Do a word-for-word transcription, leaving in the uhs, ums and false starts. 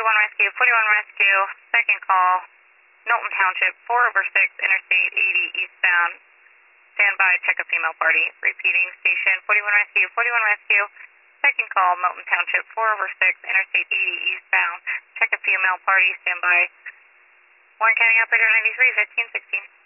forty-one Rescue, forty-one Rescue, second call, Milton Township, four over six, Interstate eighty eastbound. Stand by, check a female party. Repeating, station forty-one Rescue, forty-one Rescue, second call, Milton Township, four over six, Interstate eighty eastbound. Check a female party, stand by. Warren County Operator ninety-three, fifteen sixteen.